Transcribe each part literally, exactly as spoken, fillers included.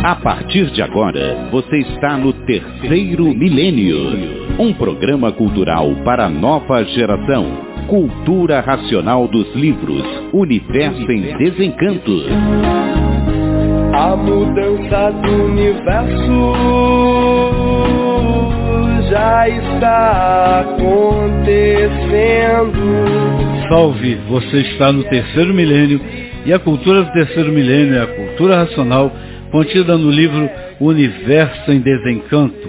A partir de agora, você está no Terceiro Milênio, um programa cultural para a nova geração. Cultura racional dos livros, Universo em Desencanto. A mudança do universo já está acontecendo. Salve, você está no Terceiro Milênio e a cultura do Terceiro Milênio é a cultura racional contida no livro Universo em Desencanto.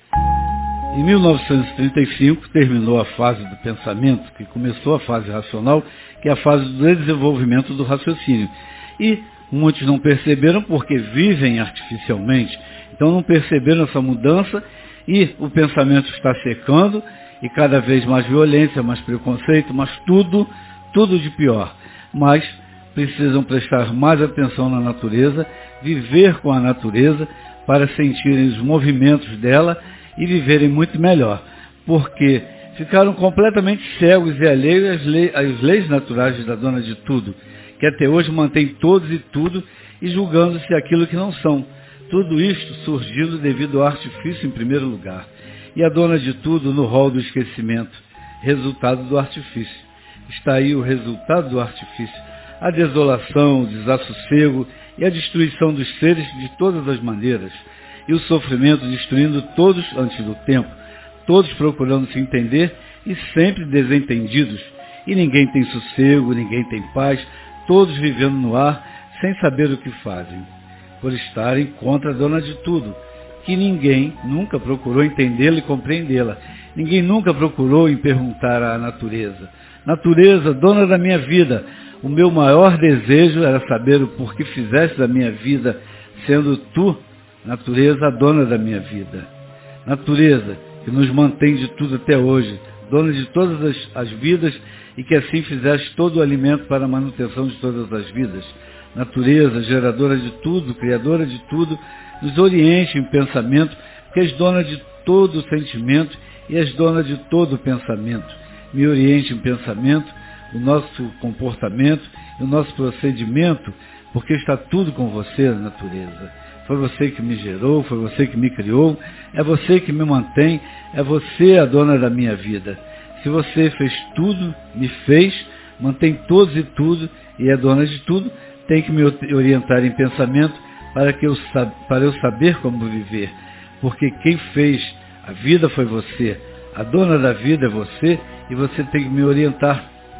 Em mil novecentos e trinta e cinco terminou a fase do pensamento, que começou a fase racional, que é a fase do desenvolvimento do raciocínio. E muitos não perceberam porque vivem artificialmente, então não perceberam essa mudança e o pensamento está secando e cada vez mais violência, mais preconceito, mas tudo, tudo de pior. Mas precisam prestar mais atenção na natureza, viver com a natureza para sentirem os movimentos dela e viverem muito melhor, porque ficaram completamente cegos e alheios às, leis, às leis naturais da dona de tudo, que até hoje mantém todos e tudo e julgando-se aquilo que não são. Tudo isto surgindo devido ao artifício em primeiro lugar, e a dona de tudo no rol do esquecimento, resultado do artifício. Está aí o resultado do artifício, a desolação, o desassossego e a destruição dos seres de todas as maneiras, e o sofrimento destruindo todos antes do tempo, todos procurando se entender e sempre desentendidos, e ninguém tem sossego, ninguém tem paz, todos vivendo no ar sem saber o que fazem, por estarem contra a dona de tudo, que ninguém nunca procurou entendê-la e compreendê-la. Ninguém nunca procurou em perguntar à natureza: natureza, dona da minha vida, o meu maior desejo era saber o porquê fizeste da minha vida, sendo tu, natureza, a dona da minha vida. Natureza, que nos mantém de tudo até hoje, dona de todas as, as vidas, e que assim fizeste todo o alimento para a manutenção de todas as vidas. Natureza, geradora de tudo, criadora de tudo, nos oriente em pensamento, porque és dona de todo o sentimento e és dona de todo o pensamento. Me oriente em pensamento, o nosso comportamento, o nosso procedimento, porque está tudo com você, natureza. Foi você que me gerou, foi você que me criou, é você que me mantém, é você a dona da minha vida. Se você fez tudo, me fez, mantém todos e tudo e é dona de tudo, tem que me orientar em pensamento para, que eu, para eu saber como viver. Porque quem fez a vida foi você, a dona da vida é você, e você tem que me orientar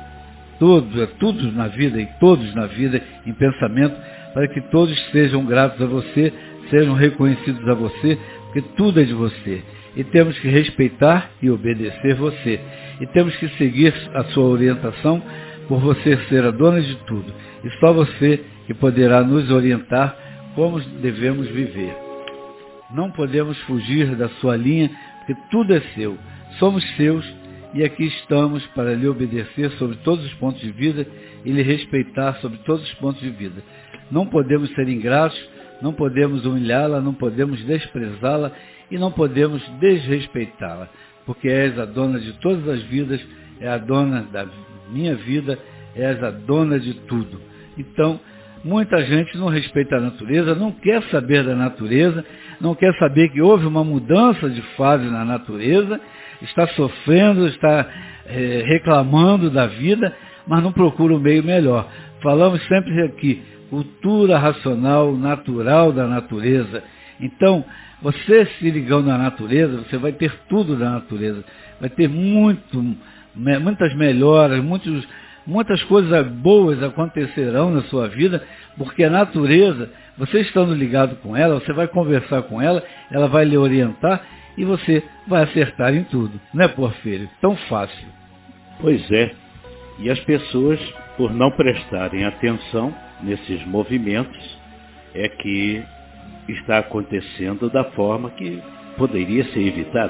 todo, é tudo na vida e todos na vida em pensamento, para que todos sejam gratos a você, sejam reconhecidos a você, porque tudo é de você. E temos que respeitar e obedecer você. E temos que seguir a sua orientação, por você ser a dona de tudo. E só você que poderá nos orientar como devemos viver. Não podemos fugir da sua linha, porque tudo é seu. Somos seus e aqui estamos para lhe obedecer sobre todos os pontos de vida e lhe respeitar sobre todos os pontos de vida. Não podemos ser ingratos, não podemos humilhá-la, não podemos desprezá-la e não podemos desrespeitá-la, porque és a dona de todas as vidas, é a dona da minha vida, és a dona de tudo. Então, muita gente não respeita a natureza, não quer saber da natureza, não quer saber que houve uma mudança de fase na natureza, está sofrendo, está é, reclamando da vida, mas não procura o meio melhor. Falamos sempre aqui, cultura racional, natural da natureza. Então, você se ligando à natureza, você vai ter tudo da natureza, vai ter muito, muitas melhoras, muitos, muitas coisas boas acontecerão na sua vida, porque a natureza, você estando ligado com ela, você vai conversar com ela, ela vai lhe orientar e você vai acertar em tudo. Não é, Porfírio? Tão fácil. Pois é. E as pessoas, por não prestarem atenção nesses movimentos, é que está acontecendo da forma que poderia ser evitada.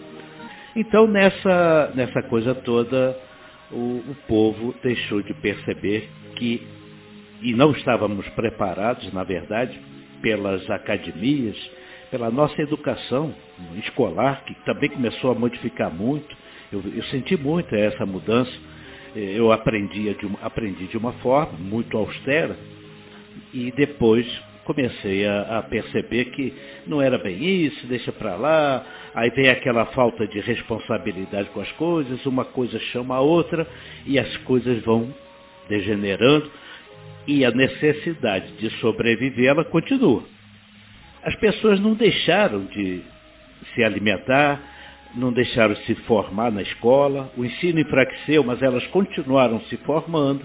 Então, nessa, nessa coisa toda, o, o povo deixou de perceber que, e não estávamos preparados, na verdade, pelas academias, pela nossa educação escolar, que também começou a modificar muito. Eu, eu senti muito essa mudança. Eu aprendi de, uma, aprendi de uma forma muito austera, e depois comecei a, a perceber que não era bem isso, deixa para lá, aí vem aquela falta de responsabilidade com as coisas, uma coisa chama a outra e as coisas vão degenerando e a necessidade de sobreviver, ela continua. As pessoas não deixaram de se alimentar, não deixaram de se formar na escola, o ensino enfraqueceu, mas elas continuaram se formando.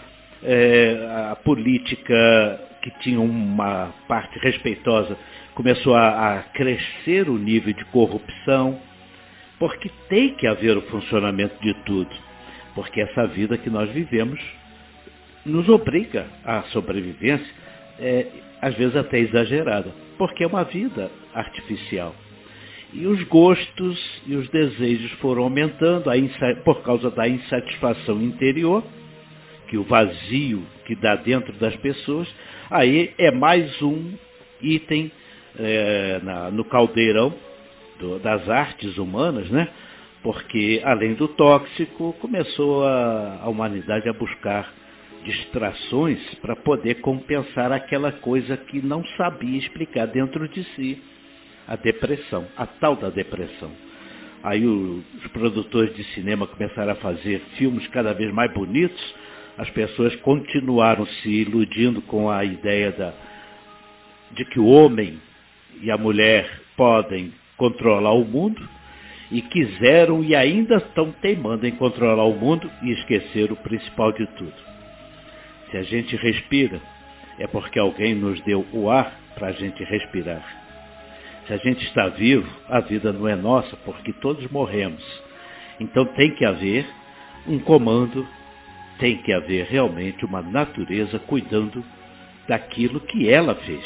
É, a política, que tinha uma parte respeitosa, começou a, a crescer o nível de corrupção, porque tem que haver o funcionamento de tudo, porque essa vida que nós vivemos nos obriga à sobrevivência, é, às vezes até exagerada, porque é uma vida artificial. E os gostos e os desejos foram aumentando a insa- por causa da insatisfação interior, que o vazio que dá dentro das pessoas, aí é mais um item é, na, no caldeirão do, das artes humanas, né? Porque além do tóxico, começou a, a humanidade a buscar distrações para poder compensar aquela coisa que não sabia explicar dentro de si, a depressão, a tal da depressão. Aí o, os produtores de cinema começaram a fazer filmes cada vez mais bonitos, as pessoas continuaram se iludindo com a ideia da, de que o homem e a mulher podem controlar o mundo, e quiseram e ainda estão teimando em controlar o mundo e esquecer o principal de tudo. Se a gente respira, é porque alguém nos deu o ar para a gente respirar. Se a gente está vivo, a vida não é nossa, porque todos morremos. Então tem que haver um comando, tem que haver realmente uma natureza cuidando daquilo que ela fez.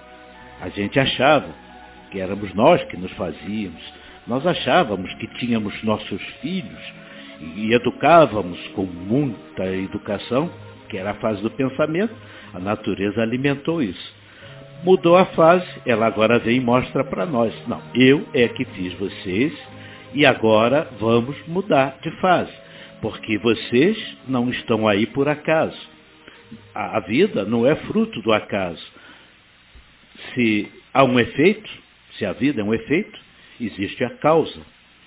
A gente achava que éramos nós que nos fazíamos, nós achávamos que tínhamos nossos filhos e educávamos com muita educação, que era a fase do pensamento, a natureza alimentou isso. Mudou a fase, ela agora vem e mostra para nós, não, eu é que fiz vocês e agora vamos mudar de fase. Porque vocês não estão aí por acaso. A vida não é fruto do acaso. Se há um efeito, se a vida é um efeito, existe a causa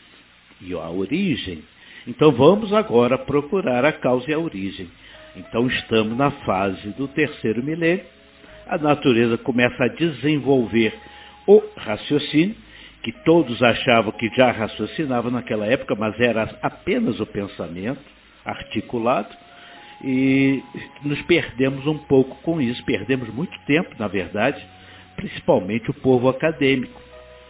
e a origem. Então vamos agora procurar a causa e a origem. Então estamos na fase do terceiro milênio. A natureza começa a desenvolver o raciocínio, que todos achavam que já raciocinava naquela época, mas era apenas o pensamento articulado, e nos perdemos um pouco com isso, perdemos muito tempo, na verdade, principalmente o povo acadêmico.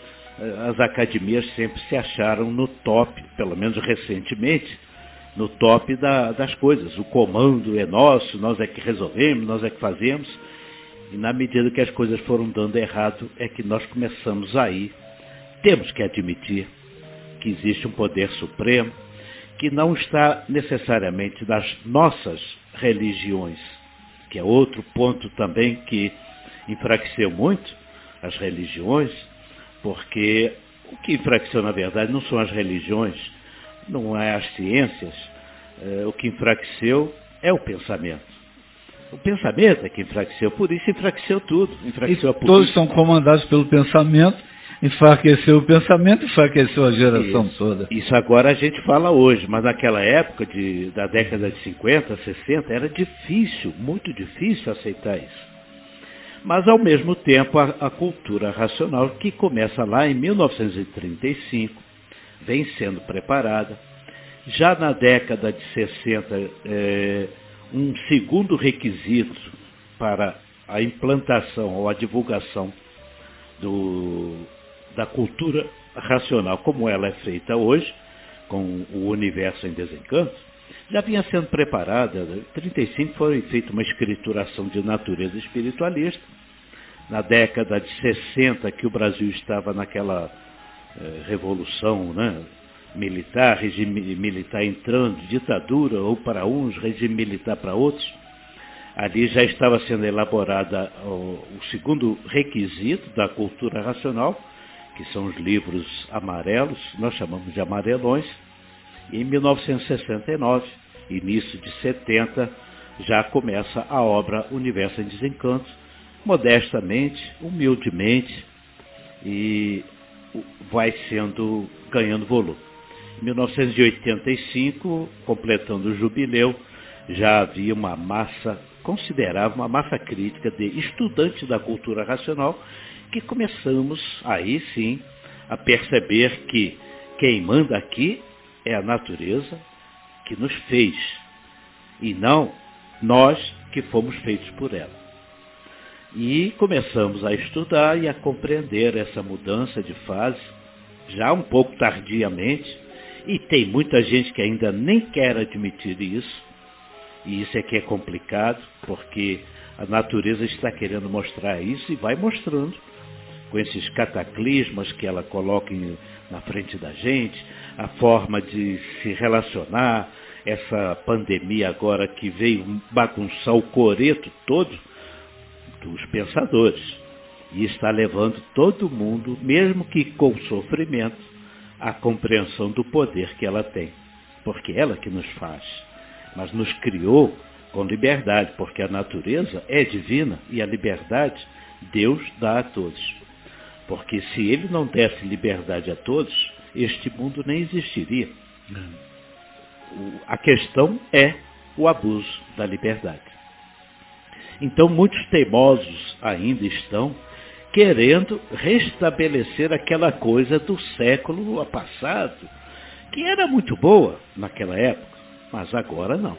As academias sempre se acharam no top, pelo menos recentemente, no top da, das coisas. O comando é nosso, nós é que resolvemos, nós é que fazemos, e na medida que as coisas foram dando errado, é que nós começamos a ir. Temos que admitir que existe um poder supremo que não está necessariamente nas nossas religiões, que é outro ponto também que enfraqueceu muito as religiões, porque o que enfraqueceu na verdade não são as religiões, não é as ciências, é, o que enfraqueceu é o pensamento. O pensamento é que enfraqueceu, por isso enfraqueceu tudo, enfraqueceu e a política. Todos são comandados pelo pensamento. Enfraqueceu o pensamento, enfraqueceu a geração isso, toda. Isso agora a gente fala hoje, mas naquela época de, da década de cinquenta, sessenta, era difícil, muito difícil aceitar isso. Mas ao mesmo tempo a, a cultura racional, que começa lá em mil novecentos e trinta e cinco, vem sendo preparada. Já na década de sessenta, é, um segundo requisito para a implantação ou a divulgação do... da cultura racional, como ela é feita hoje, com o Universo em Desencanto, já vinha sendo preparada. Em trinta e cinco foi feita uma escrituração de natureza espiritualista. Na década de sessenta, que o Brasil estava naquela eh, revolução, né, militar, regime militar entrando, ditadura, ou para uns, regime militar para outros, ali já estava sendo elaborada o, o segundo requisito da cultura racional, que são os livros amarelos, nós chamamos de amarelões. E em mil novecentos e sessenta e nove, início de setenta, já começa a obra Universo em Desencanto, modestamente, humildemente, e vai sendo, ganhando volume. Em mil novecentos e oitenta e cinco, completando o jubileu, já havia uma massa considerável, uma massa crítica de estudantes da cultura racional, que começamos, aí sim, a perceber que quem manda aqui é a natureza que nos fez, e não nós que fomos feitos por ela. E começamos a estudar e a compreender essa mudança de fase, já um pouco tardiamente, e tem muita gente que ainda nem quer admitir isso, e isso é que é complicado, porque a natureza está querendo mostrar isso e vai mostrando, com esses cataclismas que ela coloca em, na frente da gente, a forma de se relacionar, essa pandemia agora que veio bagunçar o coreto todo dos pensadores, e está levando todo mundo, mesmo que com sofrimento, à compreensão do poder que ela tem, porque ela que nos faz, mas nos criou com liberdade, porque a natureza é divina e a liberdade Deus dá a todos. Porque se ele não desse liberdade a todos, este mundo nem existiria. O, a questão é o abuso da liberdade. Então muitos teimosos ainda estão querendo restabelecer aquela coisa do século passado, que era muito boa naquela época, mas agora não.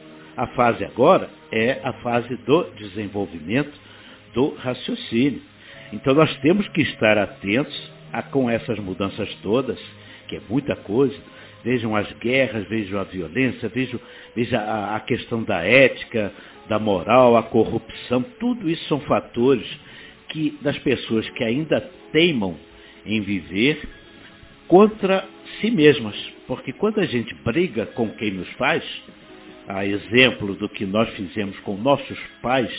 A fase agora é a fase do desenvolvimento do raciocínio. Então nós temos que estar atentos a, com essas mudanças todas, que é muita coisa. Vejam as guerras, vejam a violência, vejam, vejam a, a questão da ética, da moral, a corrupção. Tudo isso são fatores que, das pessoas que ainda teimam em viver contra si mesmas. Porque quando a gente briga com quem nos faz, a exemplo do que nós fizemos com nossos pais,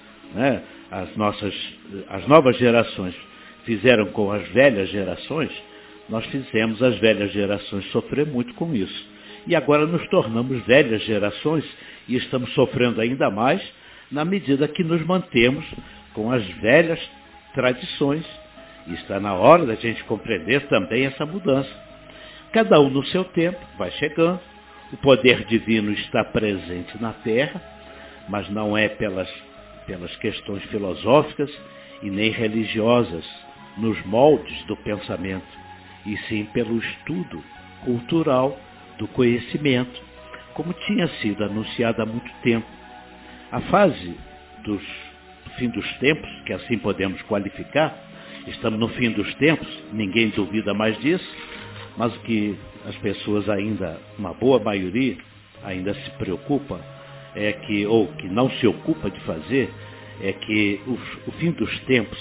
né, as, nossas, as novas gerações fizeram com as velhas gerações, nós fizemos as velhas gerações sofrer muito com isso. E agora nos tornamos velhas gerações e estamos sofrendo ainda mais na medida que nos mantemos com as velhas tradições. E está na hora da gente compreender também essa mudança. Cada um no seu tempo vai chegando. O poder divino está presente na Terra, mas não é pelas, pelas questões filosóficas e nem religiosas nos moldes do pensamento, e sim pelo estudo cultural do conhecimento, como tinha sido anunciado há muito tempo. A fase dos, do fim dos tempos, que assim podemos qualificar, estamos no fim dos tempos, ninguém duvida mais disso, mas o que as pessoas ainda, uma boa maioria, ainda se preocupa, é que, ou que não se ocupa de fazer, é que o, o fim dos tempos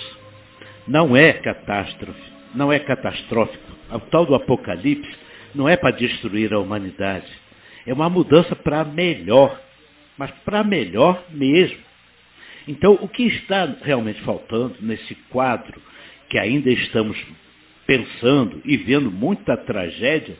não é catástrofe, não é catastrófico. O tal do Apocalipse não é para destruir a humanidade, é uma mudança para melhor, mas para melhor mesmo. Então, o que está realmente faltando nesse quadro, que ainda estamos pensando e vendo muita tragédia,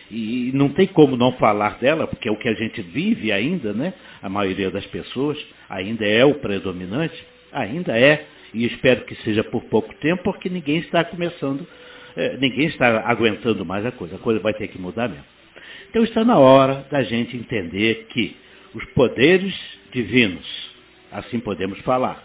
e não tem como não falar dela, porque é o que a gente vive ainda, né? A maioria das pessoas ainda é o predominante, ainda é, e espero que seja por pouco tempo, porque ninguém está começando, eh, ninguém está aguentando mais a coisa, a coisa vai ter que mudar mesmo. Então está na hora da gente entender que os poderes divinos, assim podemos falar,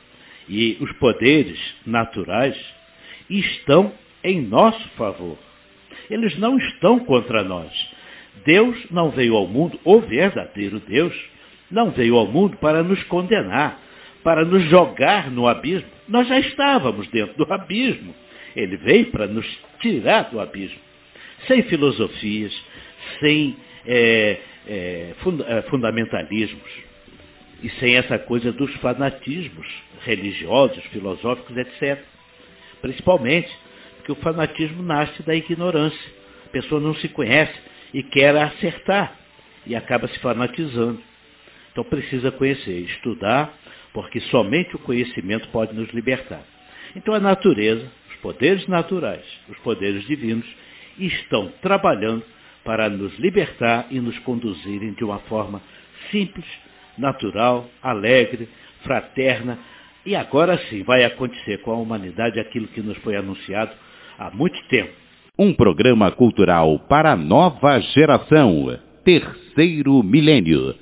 e os poderes naturais estão em nosso favor. Eles não estão contra nós. Deus não veio ao mundo, o verdadeiro Deus, não veio ao mundo para nos condenar, para nos jogar no abismo. Nós já estávamos dentro do abismo. Ele veio para nos tirar do abismo. Sem filosofias, sem é, é, fundamentalismos e sem essa coisa dos fanatismos religiosos, filosóficos, etcétera. Principalmente porque o fanatismo nasce da ignorância. A pessoa não se conhece e quer acertar e acaba se fanatizando. Então precisa conhecer, estudar, porque somente o conhecimento pode nos libertar. Então a natureza, os poderes naturais, os poderes divinos, estão trabalhando para nos libertar e nos conduzirem de uma forma simples, natural, alegre, fraterna, E agora sim vai acontecer com a humanidade aquilo que nos foi anunciado há muito tempo. Um programa cultural para a nova geração. Terceiro Milênio.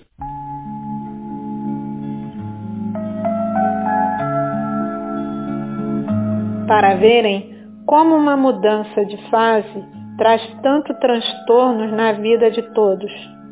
Para verem como uma mudança de fase traz tanto transtornos na vida de todos.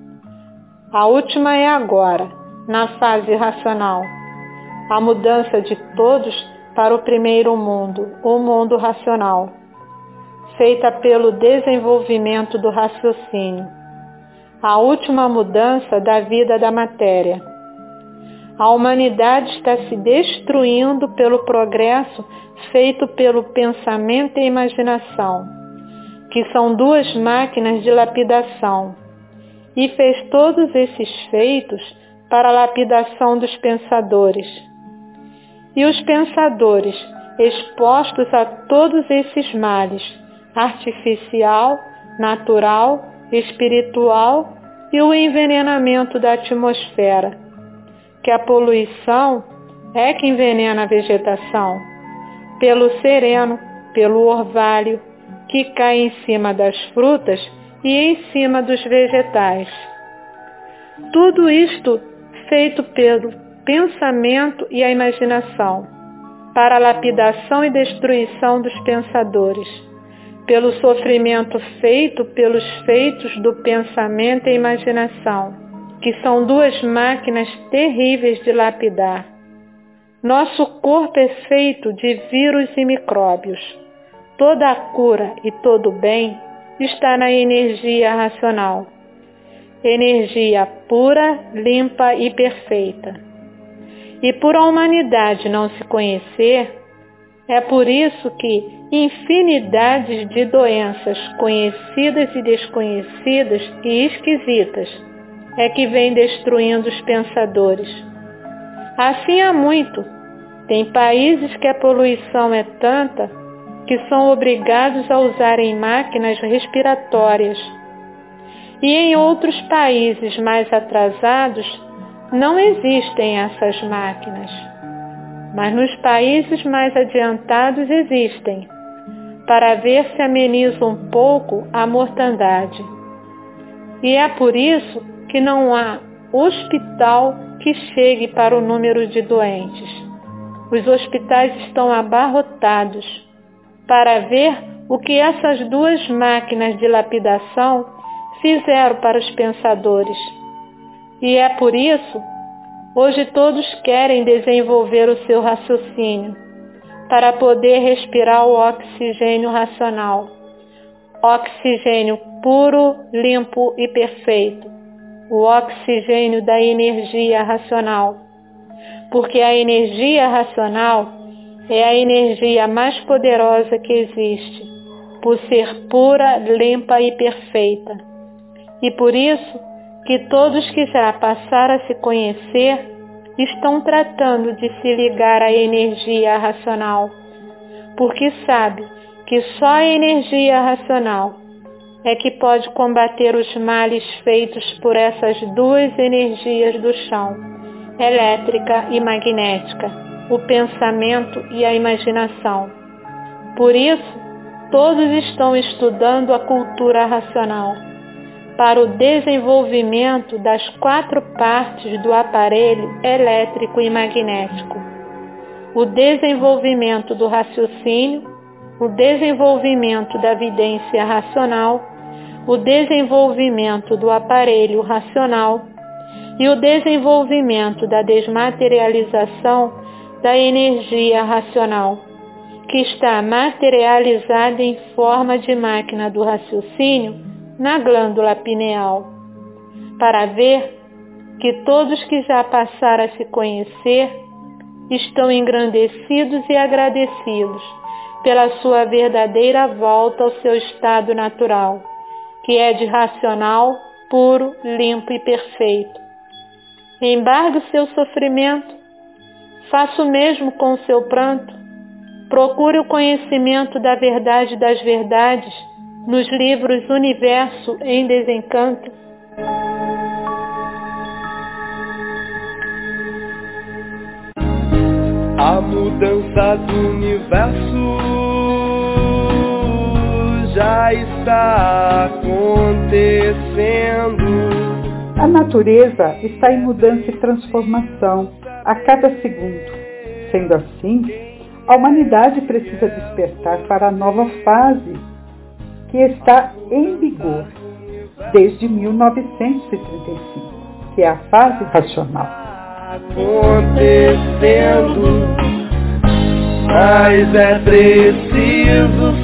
A última é agora, na fase racional. A mudança de todos para o primeiro mundo, o mundo racional, feita pelo desenvolvimento do raciocínio. A última mudança da vida da matéria. A humanidade está se destruindo pelo progresso feito pelo pensamento e imaginação, que são duas máquinas de lapidação, e fez todos esses feitos para a lapidação dos pensadores. E os pensadores, expostos a todos esses males, artificial, natural, espiritual e o envenenamento da atmosfera, que a poluição é que envenena a vegetação, pelo sereno, pelo orvalho, que cai em cima das frutas e em cima dos vegetais. Tudo isto feito pelo pensamento e a imaginação, para a lapidação e destruição dos pensadores, pelo sofrimento feito pelos feitos do pensamento e imaginação, que são duas máquinas terríveis de lapidar. Nosso corpo é feito de vírus e micróbios. Toda a cura e todo o bem está na energia racional. Energia pura, limpa e perfeita. E por a humanidade não se conhecer, é por isso que infinidades de doenças conhecidas e desconhecidas e esquisitas é que vem destruindo os pensadores. Assim há muito. Tem países que a poluição é tanta que são obrigados a usarem máquinas respiratórias. E em outros países mais atrasados não existem essas máquinas. Mas nos países mais adiantados existem, para ver se ameniza um pouco a mortandade. E é por isso que não há hospital que chegue para o número de doentes. Os hospitais estão abarrotados para ver o que essas duas máquinas de lapidação fizeram para os pensadores. E é por isso, hoje todos querem desenvolver o seu raciocínio para poder respirar o oxigênio racional, oxigênio puro, limpo e perfeito, o oxigênio da energia racional, porque a energia racional é a energia mais poderosa que existe, por ser pura, limpa e perfeita. E por isso que todos que já passaram a se conhecer estão tratando de se ligar à energia racional, porque sabe que só a energia racional é que pode combater os males feitos por essas duas energias do chão, elétrica e magnética, o pensamento e a imaginação. Por isso, todos estão estudando a cultura racional, para o desenvolvimento das quatro partes do aparelho elétrico e magnético. O desenvolvimento do raciocínio, o desenvolvimento da vidência racional, o desenvolvimento do aparelho racional e o desenvolvimento da desmaterialização da energia racional, que está materializada em forma de máquina do raciocínio na glândula pineal, para ver que todos que já passaram a se conhecer estão engrandecidos e agradecidos pela sua verdadeira volta ao seu estado natural, que é de racional, puro, limpo e perfeito. Embargue o seu sofrimento, faça o mesmo com o seu pranto, procure o conhecimento da verdade das verdades nos livros Universo em Desencanto. A mudança do universo já está acontecendo. A natureza está em mudança e transformação a cada segundo. Sendo assim, a humanidade precisa despertar para a nova fase que está em vigor desde mil novecentos e trinta e cinco, que é a fase racional. Acontecendo, mas é preciso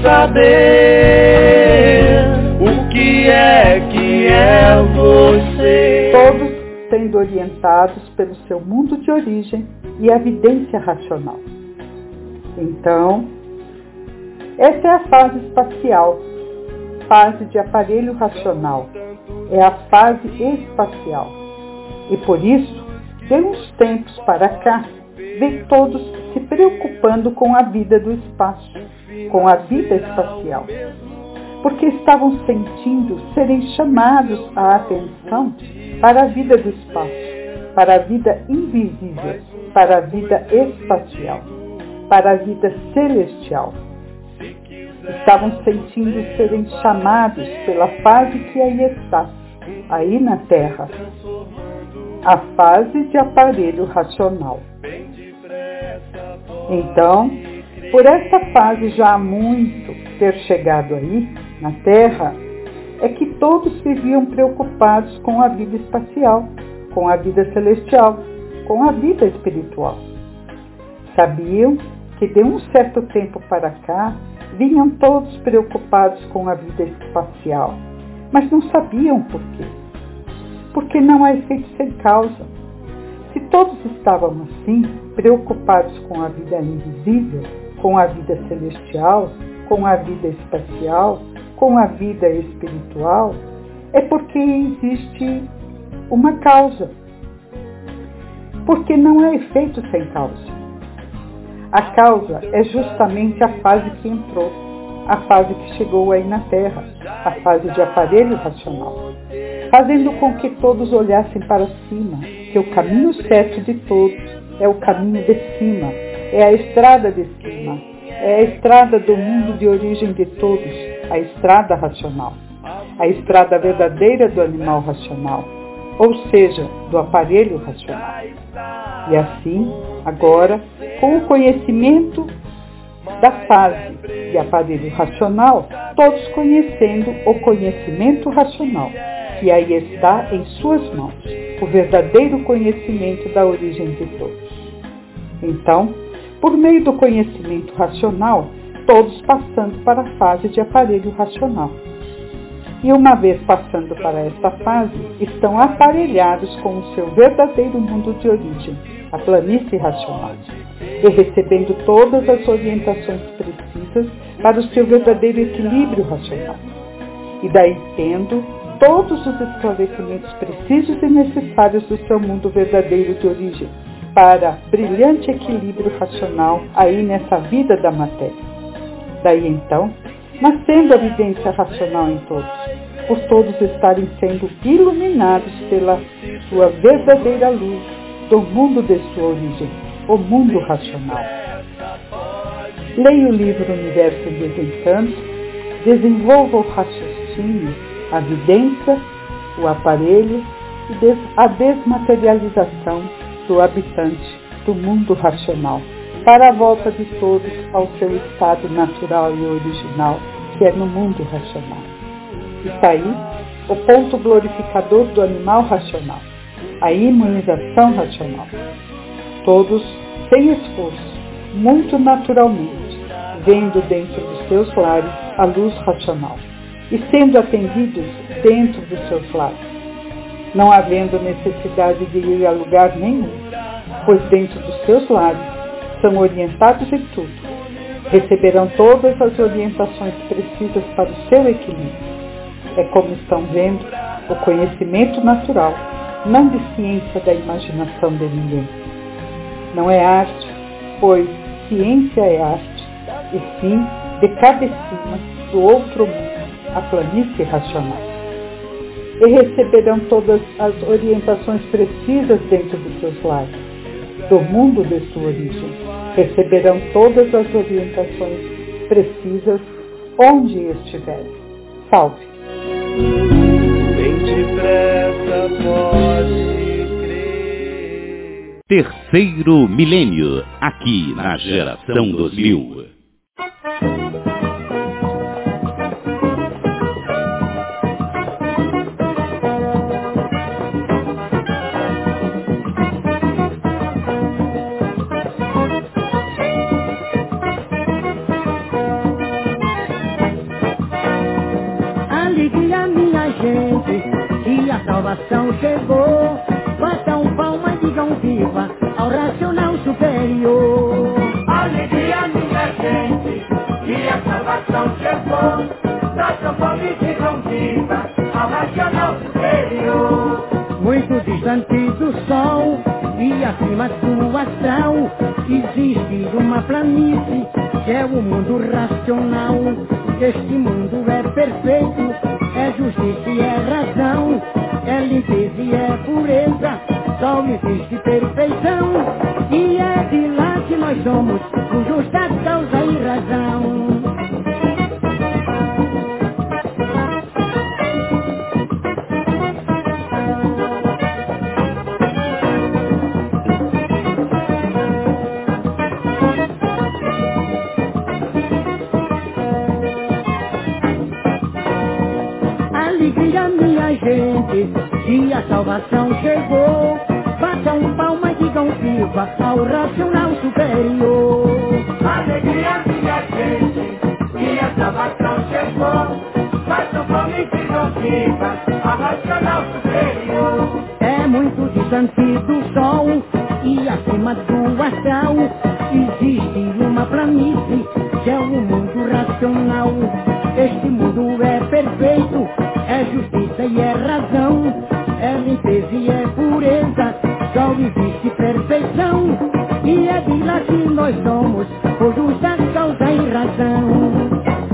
saber o que é que é você. Todos sendo orientados pelo seu mundo de origem e a evidência racional. Então, essa é a fase espacial, fase de aparelho racional, é a fase espacial. E por isso, de uns tempos para cá, vem todos se preocupando com a vida do espaço, com a vida espacial, porque estavam sentindo serem chamados a atenção para a vida do espaço, para a vida invisível, para a vida espacial, para a vida celestial. Estavam sentindo serem chamados pela fase que aí está, aí na Terra, a fase de aparelho racional. Então, por esta fase já há muito ter chegado aí, na Terra, é que todos viviam preocupados com a vida espacial, com a vida celestial, com a vida espiritual. Sabiam que de um certo tempo para cá, vinham todos preocupados com a vida espacial, mas não sabiam por quê. Porque não há efeito sem causa. Se todos estavam assim, preocupados com a vida invisível, com a vida celestial, com a vida espacial, com a vida espiritual, é porque existe uma causa. Porque não há efeito sem causa. A causa é justamente a fase que entrou, a fase que chegou aí na Terra, a fase de aparelho racional, fazendo com que todos olhassem para cima, que o caminho certo de todos é o caminho de cima, é a estrada de cima, é a estrada do mundo de origem de todos, a estrada racional, a estrada verdadeira do animal racional, ou seja, do aparelho racional. E assim, agora, com o conhecimento da fase de aparelho racional, todos conhecendo o conhecimento racional, que aí está em suas mãos, o verdadeiro conhecimento da origem de todos. Então, por meio do conhecimento racional, todos passando para a fase de aparelho racional. E uma vez passando para esta fase, estão aparelhados com o seu verdadeiro mundo de origem, a planície racional, e recebendo todas as orientações precisas para o seu verdadeiro equilíbrio racional. E daí tendo todos os esclarecimentos precisos e necessários do seu mundo verdadeiro de origem, para brilhante equilíbrio racional aí nessa vida da matéria. Daí então, nascendo a evidência racional em todos, por todos estarem sendo iluminados pela sua verdadeira luz do mundo de sua origem, o mundo racional. Leia o livro Universo em Desencanto, desenvolva o raciocínio, a evidência, o aparelho e a desmaterialização do habitante do mundo racional, para a volta de todos ao seu estado natural e original, que é no mundo racional. Está aí o ponto glorificador do animal racional, a imunização racional. Todos, sem esforço, muito naturalmente, vendo dentro dos seus lares a luz racional e sendo atendidos dentro dos seus lares, não havendo necessidade de ir a lugar nenhum, pois dentro dos seus lares são orientados em tudo, receberão todas as orientações precisas para o seu equilíbrio. É como estão vendo o conhecimento natural, não de ciência da imaginação de ninguém. Não é arte, pois ciência é arte, e sim de cabecima do outro mundo, a planície racional. E receberão todas as orientações precisas dentro dos seus lares, do mundo de sua origem, Receberão todas as orientações precisas onde estiverem. Salve! Bem depressa pode crer. Terceiro milênio, aqui na Geração dos Mil. Alegria, minha gente, que a salvação chegou. Batam palmas e digam viva ao racional superior. Alegria, minha gente, que a salvação chegou. Batam palmas e digam viva ao racional superior. Muito distante do sol e acima do astral, existe uma planície que é o mundo racional. Este mundo é perfeito, é justiça e é razão, é limpeza e é pureza, só existe perfeição. E é de lá que nós somos, com justa causa e razão. Alegria, minha gente, que a salvação chegou. Batam palmas e digam viva ao racional superior. Alegria, minha gente, que a salvação chegou. Batam palmas e digam viva ao racional superior. É muito distante do sol e acima do astral, existe uma planície que é o mundo racional. Este mundo é perfeito, é justiça e é razão, é limpeza e é pureza, só existe perfeição. E é de lá que nós somos, por justa causa e razão.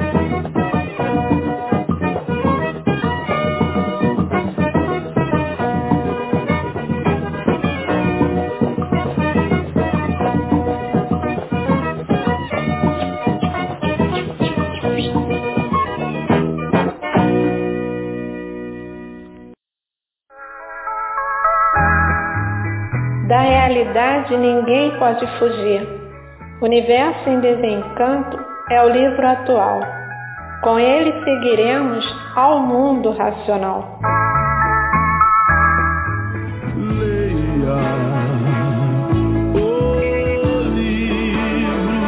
Da realidade ninguém pode fugir. Universo em Desencanto é o livro atual. Com ele seguiremos ao mundo racional. Leia o livro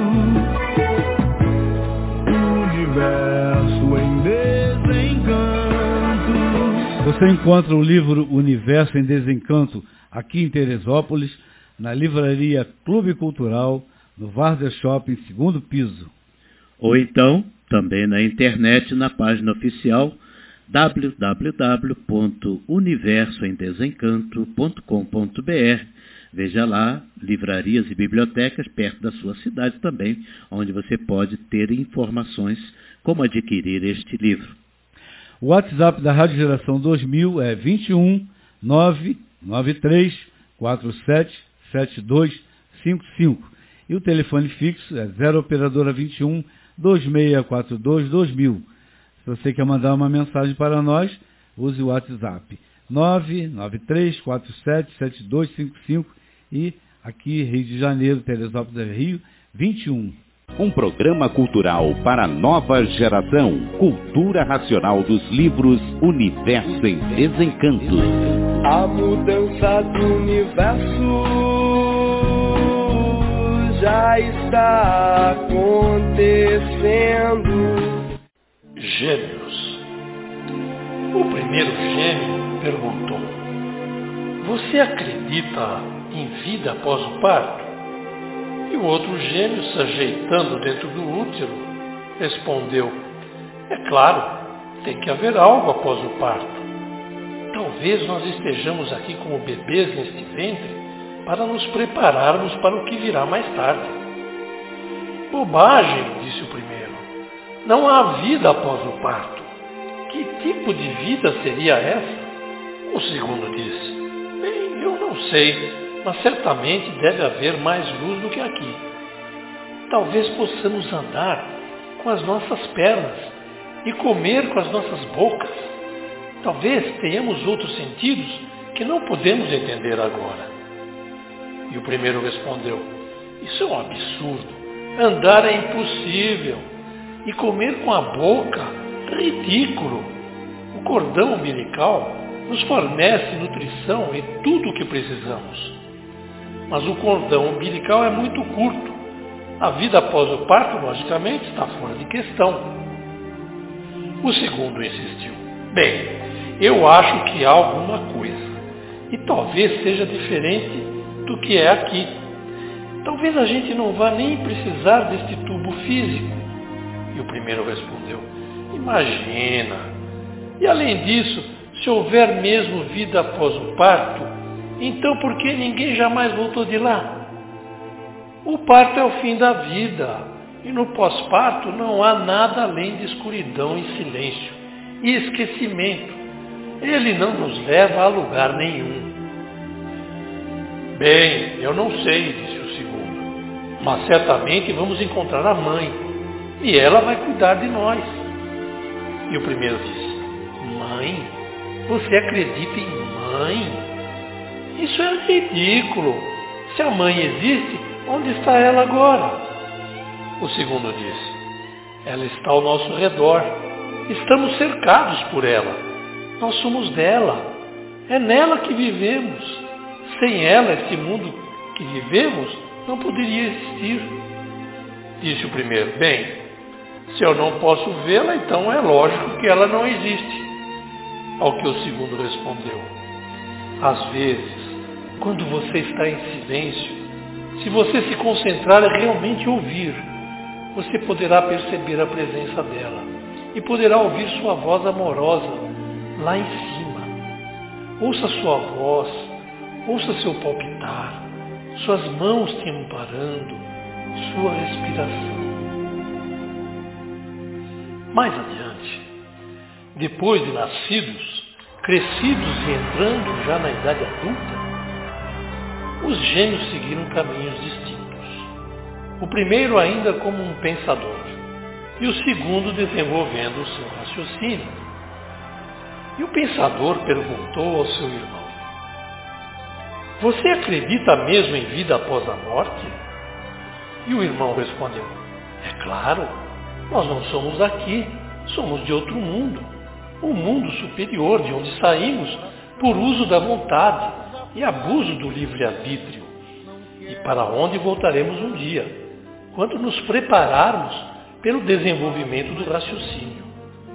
Universo em Desencanto. Você encontra o livro Universo em Desencanto aqui em Teresópolis, na livraria Clube Cultural, no Varzer Shopping, segundo piso. Ou então, também na internet, na página oficial w w w ponto universo em desencanto ponto com ponto b r. Veja lá, livrarias e bibliotecas perto da sua cidade também, onde você pode ter informações como adquirir este livro. O WhatsApp da Rádio Geração dois mil é vinte e um, nove nove três quatro sete sete dois cinco cinco e o telefone fixo é zero operadora vinte e um, dois seis quatro dois, dois mil. Se você quer mandar uma mensagem para nós, use o WhatsApp nove nove três quatro sete sete dois cinco cinco e aqui Rio de Janeiro, Teresópolis, Rio, vinte e um. Um programa cultural para a nova geração. Cultura racional dos livros Universo em Desencanto. A mudança do universo já está acontecendo. Gêmeos. O primeiro gêmeo perguntou: você acredita em vida após o parto? E o outro gêmeo, se ajeitando dentro do útero, respondeu: é claro, tem que haver algo após o parto. Talvez nós estejamos aqui como bebês neste ventre para nos prepararmos para o que virá mais tarde. Bobagem, disse o primeiro. Não há vida após o parto. Que tipo de vida seria essa? O segundo disse: bem, eu não sei. mas certamente deve haver mais luz do que aqui. Talvez possamos andar com as nossas pernas e comer com as nossas bocas. Talvez tenhamos outros sentidos que não podemos entender agora. E o primeiro respondeu: isso é um absurdo. Andar é impossível. E comer com a boca é ridículo. O cordão umbilical nos fornece nutrição e tudo o que precisamos. Mas o cordão umbilical é muito curto. A vida após o parto, logicamente, está fora de questão. O segundo insistiu: bem, eu acho que há alguma coisa. E talvez seja diferente do que é aqui. Talvez a gente não vá nem precisar deste tubo físico. E o primeiro respondeu: imagina. E além disso, se houver mesmo vida após o parto, então por que ninguém jamais voltou de lá? O parto é o fim da vida, e no pós-parto não há nada além de escuridão e silêncio, e esquecimento. Ele não nos leva a lugar nenhum. Bem, eu não sei, disse o segundo, mas certamente vamos encontrar a mãe, e ela vai cuidar de nós. E o primeiro disse: mãe? Você acredita em mãe? Isso é ridículo. Se a mãe existe, onde está ela agora? O segundo disse: ela está ao nosso redor. Estamos cercados por ela. Nós somos dela. É nela que vivemos. Sem ela, este mundo que vivemos não poderia existir. Disse o primeiro: bem, se eu não posso vê-la, então é lógico que ela não existe. Ao que o segundo respondeu: às vezes, quando você está em silêncio, se você se concentrar e realmente ouvir, você poderá perceber a presença dela e poderá ouvir sua voz amorosa lá em cima. Ouça sua voz, ouça seu palpitar, suas mãos te amparando, sua respiração. Mais adiante, depois de nascidos, crescidos e entrando já na idade adulta, os gêmeos seguiram caminhos distintos. O primeiro ainda como um pensador, e o segundo desenvolvendo o seu raciocínio. E o pensador perguntou ao seu irmão: você acredita mesmo em vida após a morte? E o irmão respondeu: é claro, nós não somos aqui, somos de outro mundo, um mundo superior de onde saímos por uso da vontade e abuso do livre-arbítrio, e para onde voltaremos um dia, quando nos prepararmos pelo desenvolvimento do raciocínio.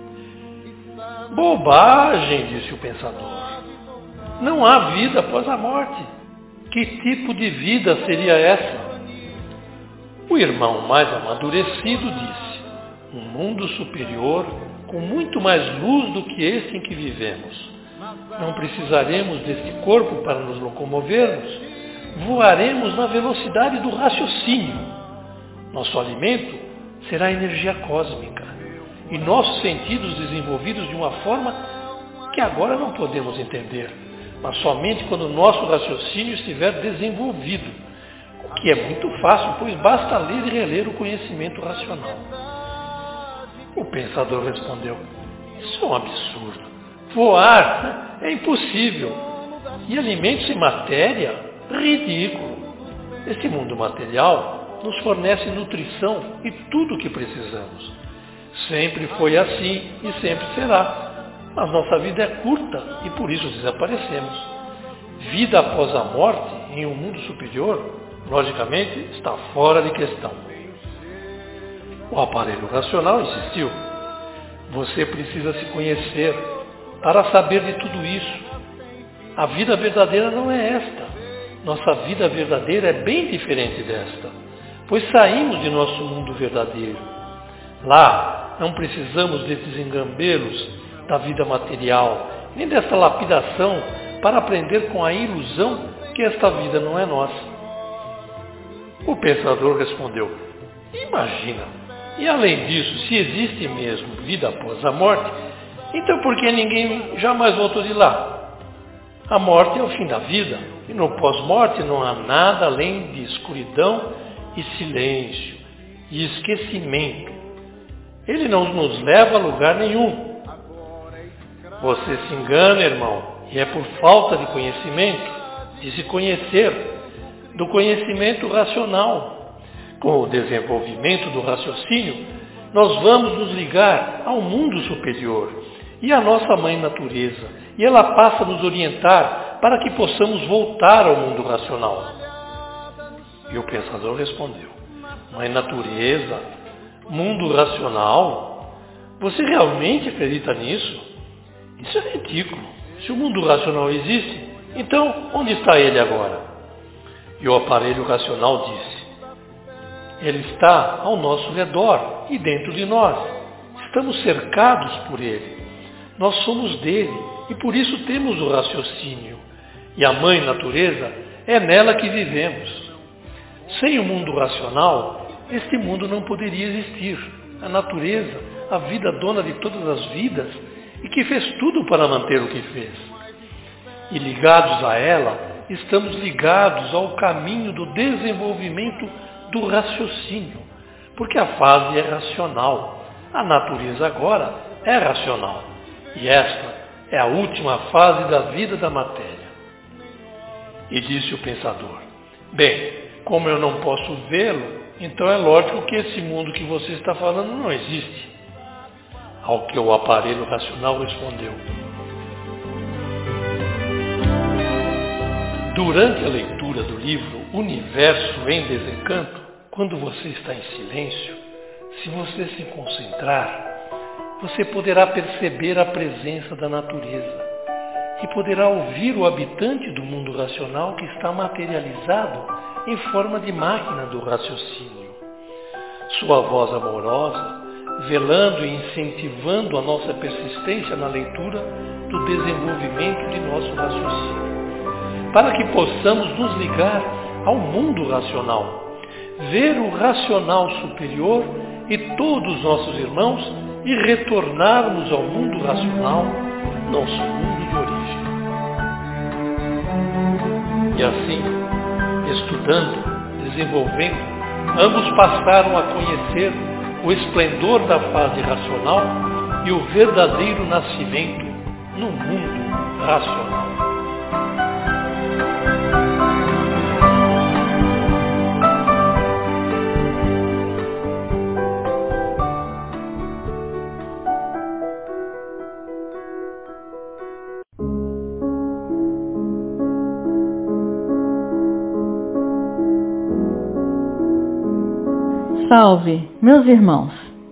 Bobagem, disse o pensador. Não há vida após a morte. Que tipo de vida seria essa? O irmão mais amadurecido disse: um mundo superior com muito mais luz do que este em que vivemos. Não precisaremos deste corpo para nos locomovermos. Voaremos na velocidade do raciocínio. Nosso alimento será energia cósmica e nossos sentidos desenvolvidos de uma forma que agora não podemos entender, mas somente quando o nosso raciocínio estiver desenvolvido, o que é muito fácil, pois basta ler e reler o conhecimento racional. O pensador respondeu: isso é um absurdo. Voar é impossível. E alimentos e matéria, ridículo. Este mundo material nos fornece nutrição e tudo o que precisamos. Sempre foi assim e sempre será. Mas nossa vida é curta e por isso desaparecemos. Vida após a morte em um mundo superior, logicamente, está fora de questão. O aparelho racional insistiu: você precisa se conhecer para saber de tudo isso. A vida verdadeira não é esta. Nossa vida verdadeira é bem diferente desta, pois saímos de nosso mundo verdadeiro. Lá não precisamos desses engambelos da vida material, nem desta lapidação para aprender com a ilusão que esta vida não é nossa. O pensador respondeu: imagina, e além disso, se existe mesmo vida após a morte, então por que ninguém jamais voltou de lá? A morte é o fim da vida, E no pós-morte não há nada além de escuridão e silêncio e esquecimento. Ele não nos leva a lugar nenhum. Você se engana, irmão, e é por falta de conhecimento, de se conhecer, do conhecimento racional. Com o desenvolvimento do raciocínio, nós vamos nos ligar ao mundo superior e à nossa mãe natureza, e ela passa a nos orientar para que possamos voltar ao mundo racional. E o pensador respondeu: mãe natureza, mundo racional? Você realmente acredita nisso? Isso é ridículo. Se o mundo racional existe, então onde está ele agora? E o aparelho racional disse: ele está ao nosso redor e dentro de nós. Estamos cercados por ele. Nós somos dele e por isso temos o raciocínio. E a mãe natureza é nela que vivemos. Sem o mundo racional, este mundo não poderia existir. A natureza, a vida dona de todas as vidas e que fez tudo para manter o que fez. E ligados a ela, estamos ligados ao caminho do desenvolvimento do raciocínio, porque a fase é racional. A natureza agora é racional. E esta é a última fase da vida da matéria. E disse o pensador: bem, como eu não posso vê-lo, então é lógico que esse mundo que você está falando não existe. Ao que o aparelho racional respondeu: durante a leitura do livro Universo em Desencanto, quando você está em silêncio, se você se concentrar, você poderá perceber a presença da natureza e poderá ouvir o habitante do mundo racional que está materializado em forma de máquina do raciocínio. Sua voz amorosa, velando e incentivando a nossa persistência na leitura do desenvolvimento de nosso raciocínio, para que possamos nos ligar ao mundo racional, ver o racional superior e todos os nossos irmãos e retornarmos ao mundo racional, nosso mundo de origem. E assim, estudando, desenvolvendo, ambos passaram a conhecer o esplendor da fase racional e o verdadeiro nascimento no mundo racional. Salve, meus irmãos!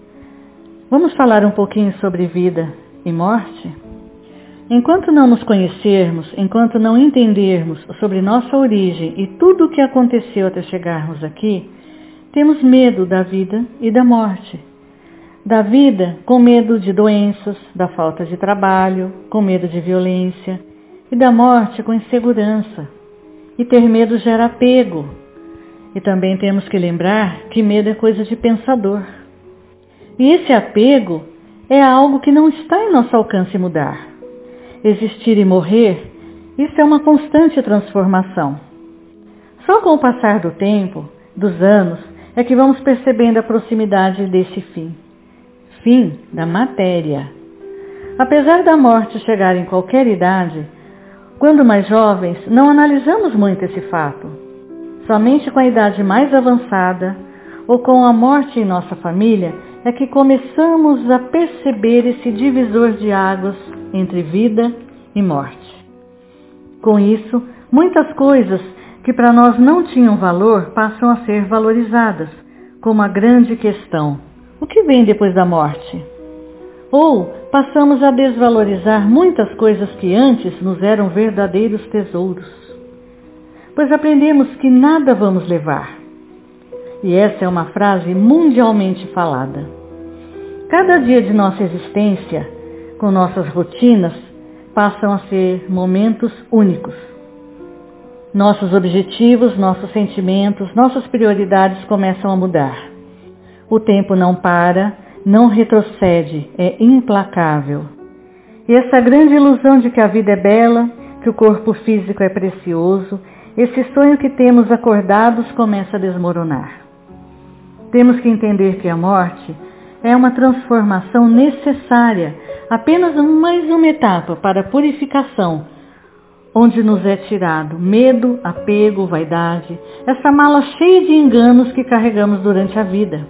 Vamos falar um pouquinho sobre vida e morte? Enquanto não nos conhecermos, enquanto não entendermos sobre nossa origem e tudo o que aconteceu até chegarmos aqui, temos medo da vida e da morte. Da vida com medo de doenças, da falta de trabalho, com medo de violência, e da morte com insegurança. E ter medo gera apego. E também temos que lembrar que medo é coisa de pensador. E esse apego é algo que não está em nosso alcance mudar. Existir e morrer, isso é uma constante transformação. Só com o passar do tempo, dos anos, é que vamos percebendo a proximidade desse fim. Fim da matéria. Apesar da morte chegar em qualquer idade, quando mais jovens, não analisamos muito esse fato. Somente com a idade mais avançada ou com a morte em nossa família é que começamos a perceber esse divisor de águas entre vida e morte. Com isso, muitas coisas que para nós não tinham valor passam a ser valorizadas, como a grande questão: o que vem depois da morte? Ou passamos a desvalorizar muitas coisas que antes nos eram verdadeiros tesouros. Pois aprendemos que nada vamos levar. E essa é uma frase mundialmente falada. Cada dia de nossa existência, com nossas rotinas, passam a ser momentos únicos. Nossos objetivos, nossos sentimentos, nossas prioridades começam a mudar. O tempo não para, não retrocede, é implacável. E essa grande ilusão de que a vida é bela, que o corpo físico é precioso, esse sonho que temos acordados começa a desmoronar. Temos que entender que a morte é uma transformação necessária, apenas mais uma etapa para a purificação, onde nos é tirado medo, apego, vaidade, essa mala cheia de enganos que carregamos durante a vida.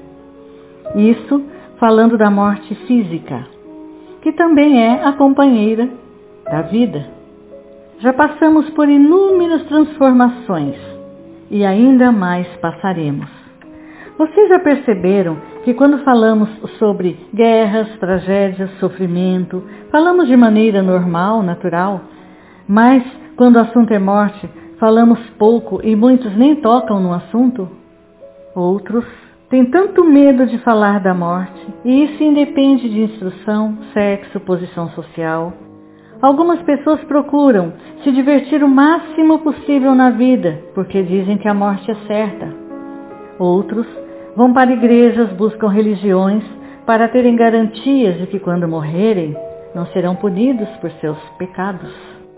Isso falando da morte física, que também é a companheira da vida. Já passamos por inúmeras transformações e ainda mais passaremos. Vocês já perceberam que quando falamos sobre guerras, tragédias, sofrimento, falamos de maneira normal, natural, mas quando o assunto é morte, falamos pouco e muitos nem tocam no assunto? Outros têm tanto medo de falar da morte, e isso independe de instrução, sexo, posição social. Algumas pessoas procuram se divertir o máximo possível na vida, porque dizem que a morte é certa. Outros vão para igrejas, buscam religiões para terem garantias de que quando morrerem, não serão punidos por seus pecados.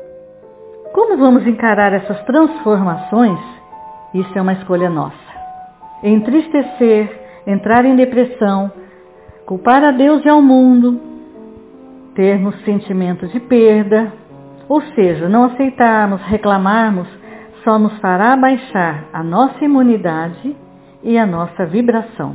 Como vamos encarar essas transformações? Isso é uma escolha nossa. Entristecer, entrar em depressão, culpar a Deus e ao mundo, termos sentimento de perda, ou seja, não aceitarmos, reclamarmos, só nos fará baixar a nossa imunidade e a nossa vibração.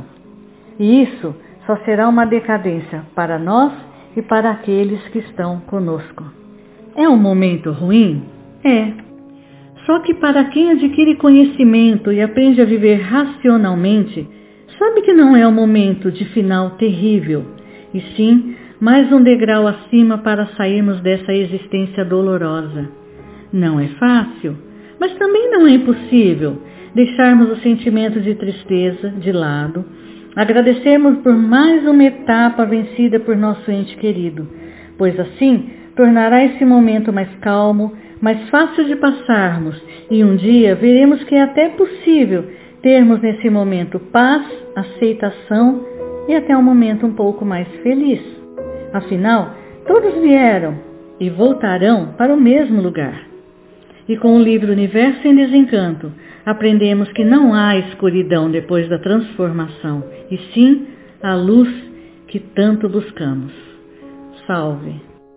E isso só será uma decadência para nós e para aqueles que estão conosco. É um momento ruim? É. Só que para quem adquire conhecimento e aprende a viver racionalmente, sabe que não é um momento de final terrível, e sim mais um degrau acima para sairmos dessa existência dolorosa. Não é fácil, mas também não é impossível deixarmos o sentimento de tristeza de lado, agradecermos por mais uma etapa vencida por nosso ente querido, pois assim tornará esse momento mais calmo, mais fácil de passarmos, e um dia veremos que é até possível termos nesse momento paz, aceitação e até um momento um pouco mais feliz. Afinal, todos vieram e voltarão para o mesmo lugar. E com o livro Universo em Desencanto, aprendemos que não há escuridão depois da transformação, e sim a luz que tanto buscamos. Salve!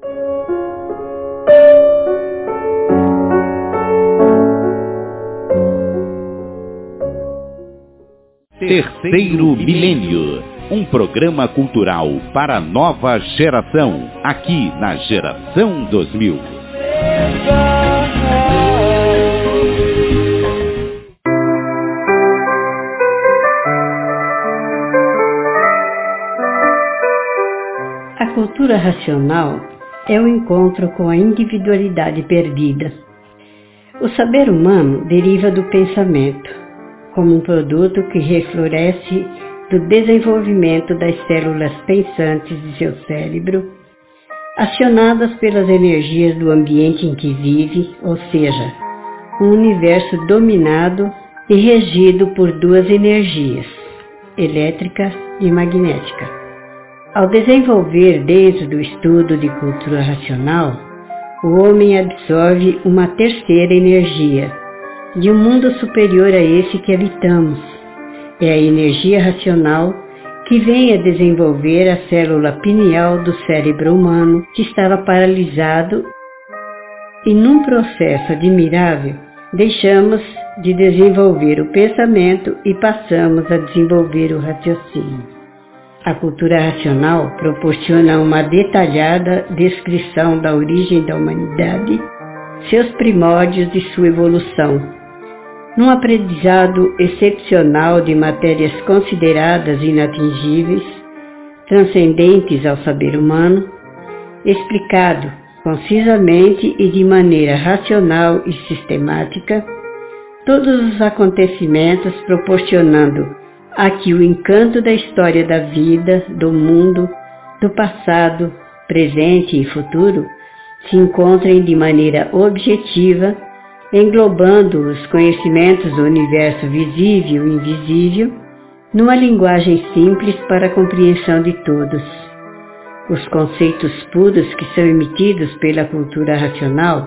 Terceiro Milênio, um programa cultural para a nova geração, aqui na Geração dois mil. A cultura racional é o encontro com a individualidade perdida. O saber humano deriva do pensamento, como um produto que refloresce do desenvolvimento das células pensantes de seu cérebro, acionadas pelas energias do ambiente em que vive, ou seja, um universo dominado e regido por duas energias, elétrica e magnética. Ao desenvolver desde o estudo de cultura racional, o homem absorve uma terceira energia, de um mundo superior a esse que habitamos. É a energia racional que vem a desenvolver a célula pineal do cérebro humano, que estava paralisado, e num processo admirável, deixamos de desenvolver o pensamento e passamos a desenvolver o raciocínio. A cultura racional proporciona uma detalhada descrição da origem da humanidade, seus primórdios e sua evolução, num aprendizado excepcional de matérias consideradas inatingíveis, transcendentes ao saber humano, explicado concisamente e de maneira racional e sistemática, todos os acontecimentos proporcionando aqui o encanto da história da vida, do mundo, do passado, presente e futuro, se encontrem de maneira objetiva, englobando os conhecimentos do universo visível e invisível, numa linguagem simples para a compreensão de todos. Os conceitos puros que são emitidos pela cultura racional